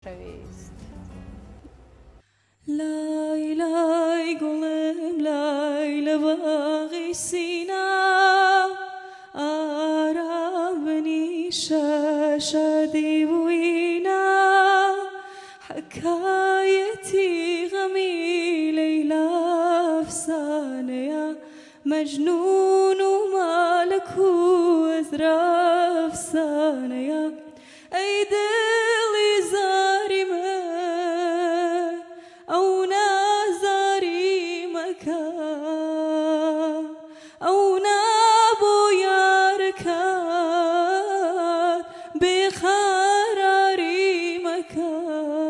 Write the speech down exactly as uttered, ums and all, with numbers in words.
شویست لای لای گلم لای لباغی سینم آرام بنیشه شدی بوینا حکایتی غمی لیلا افسانه مجنون و مالک و ازرا افسانه ای دلی زاری من او نازاری مکن او نبو یارکن بخراری مکن